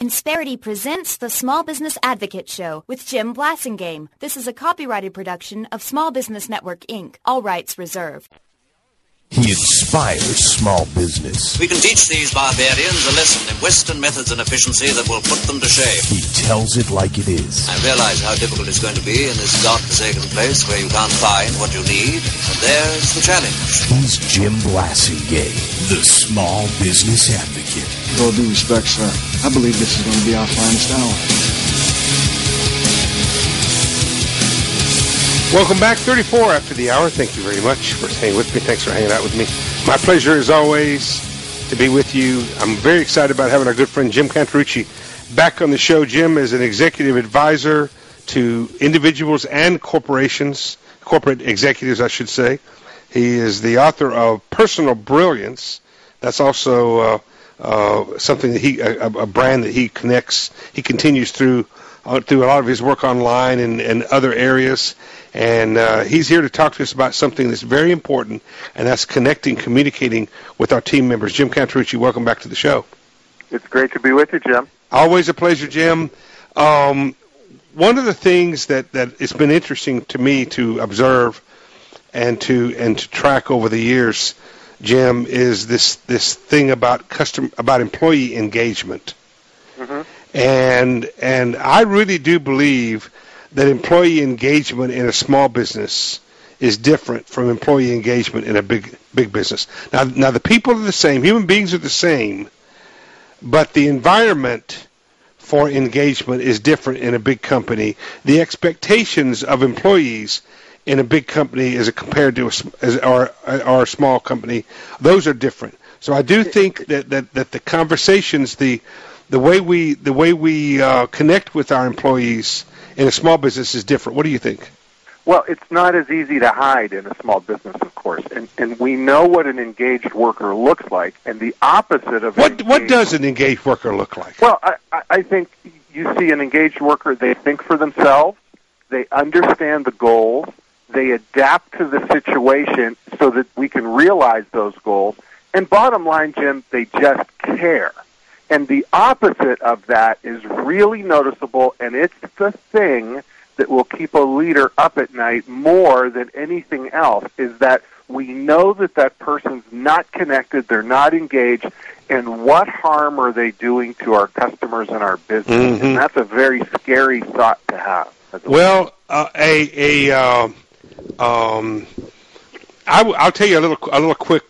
Insperity presents the Small Business Advocate Show with Jim Blasingame. This is a copyrighted production of Small Business Network, Inc. All rights reserved. He inspires small business. We can teach these barbarians a lesson in Western methods and efficiency that will put them to shame. He tells it like it is. I realize how difficult it's going to be in this godforsaken place where you can't find what you need, and there's the challenge. He's Jim Blasingame, the Small Business Advocate. With all due respect, sir, I believe this is going to be our finest hour. Welcome back, 34 after the hour. Thank you very much for staying with me. Thanks for hanging out with me. My pleasure, as always, to be with you. I'm very excited about having our good friend Jim Cantarucci back on the show. Jim is an executive advisor to individuals and corporations, corporate executives, I should say. He is the author of Personal Brilliance. That's also something that a brand that he continues through a lot of his work online and other areas. And he's here to talk to us about something that's very important, and that's communicating with our team members. Jim Cantarucci, welcome back to the show. It's great to be with you, Jim. Always a pleasure, Jim. One of the things that it's been interesting to me to observe and to track over the years, Jim, is this thing about employee engagement. Mm-hmm. And I really do believe that employee engagement in a small business is different from employee engagement in a big business. Now the people are the same, human beings are the same, but the environment for engagement is different in a big company. The expectations of employees in a big company as compared to a small company, those are different. So I do think that the conversations, the way we connect with our employees in a small business is different. What do you think? Well, it's not as easy to hide in a small business, of course, and we know what an engaged worker looks like, and the opposite of what does an engaged worker look like? Well, I think you see an engaged worker, they think for themselves, they understand the goals, they adapt to the situation so that we can realize those goals, and bottom line, Jim, they just care. And the opposite of that is really noticeable, and it's the thing that will keep a leader up at night more than anything else, is that we know that person's not connected, they're not engaged, and what harm are they doing to our customers and our business? Mm-hmm. And that's a very scary thought to have. Well, I'll tell you a little quick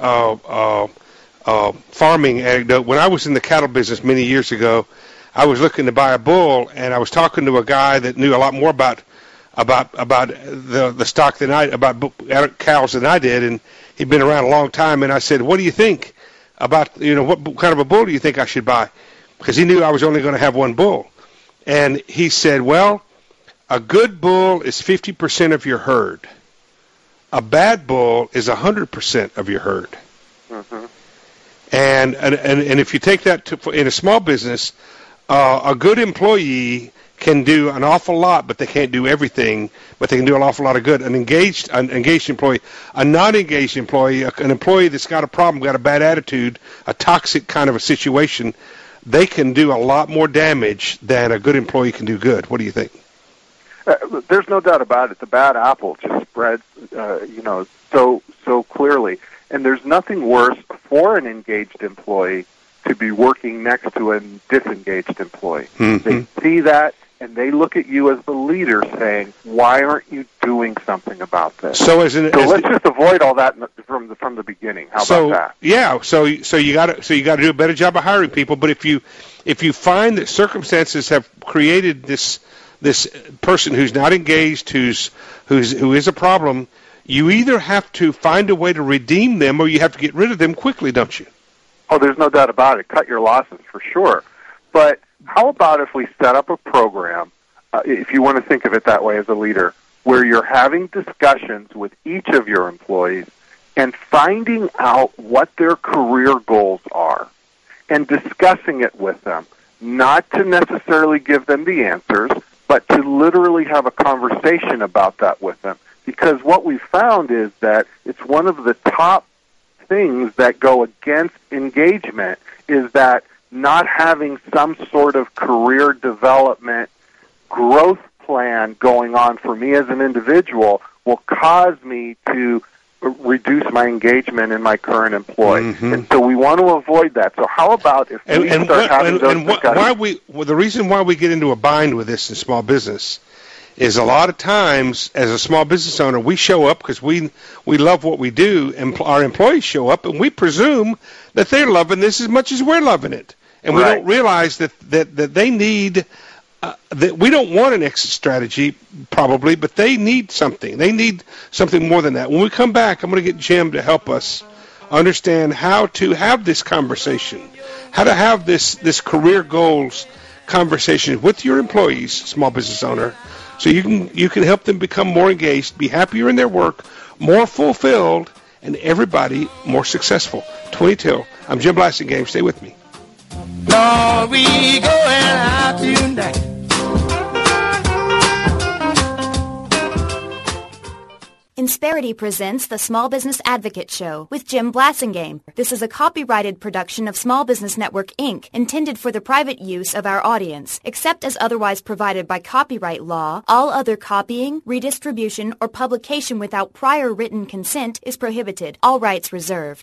farming anecdote. When I was in the cattle business many years ago, I was looking to buy a bull, and I was talking to a guy that knew a lot more about the stock about cows than I did, and he'd been around a long time. And I said, "What do you think about what kind of a bull do you think I should buy?" Because he knew I was only going to have one bull, and he said, "Well, a good bull is 50% of your herd. A bad bull is 100% of your herd." Mm-hmm. And if you take that in a small business, a good employee can do an awful lot, but they can't do everything. But they can do an awful lot of good. An engaged employee, a non-engaged employee, an employee that's got a problem, got a bad attitude, a toxic kind of a situation, they can do a lot more damage than a good employee can do good. What do you think? There's no doubt about it. The bad apple just spreads, so clearly. And there's nothing worse for an engaged employee to be working next to a disengaged employee. Mm-hmm. They see that, and they look at you as the leader saying, "Why aren't you doing something about this?" So let's just avoid all that from the beginning. How about that? Yeah. So you got to do a better job of hiring people. But if you find that circumstances have created this person who's not engaged, who is a problem, you either have to find a way to redeem them or you have to get rid of them quickly, don't you? Oh, there's no doubt about it. Cut your losses for sure. But how about if we set up a program, if you want to think of it that way as a leader, where you're having discussions with each of your employees and finding out what their career goals are and discussing it with them, not to necessarily give them the answers, but to literally have a conversation about that with them. Because what we found is that it's one of the top things that go against engagement is that not having some sort of career development growth plan going on for me as an individual will cause me to reduce my engagement in my current employee. Mm-hmm. And so we want to avoid that. So how about if we start having those discussions? The reason why we get into a bind with this in small business is a lot of times as a small business owner, we show up because we love what we do, and our employees show up, and we presume that they're loving this as much as we're loving it. And we don't realize that they need that we don't want an exit strategy, probably, but they need something. They need something more than that. When we come back, I'm going to get Jim to help us understand how to have this conversation, how to have this career goals conversation with your employees, small business owner, so you can help them become more engaged, be happier in their work, more fulfilled, and everybody more successful. 22. I'm Jim Blasingame. Stay with me. Lord, we going out tonight. Insperity presents the Small Business Advocate Show with Jim Blasingame. This is a copyrighted production of Small Business Network, Inc., intended for the private use of our audience. Except as otherwise provided by copyright law, all other copying, redistribution, or publication without prior written consent is prohibited. All rights reserved.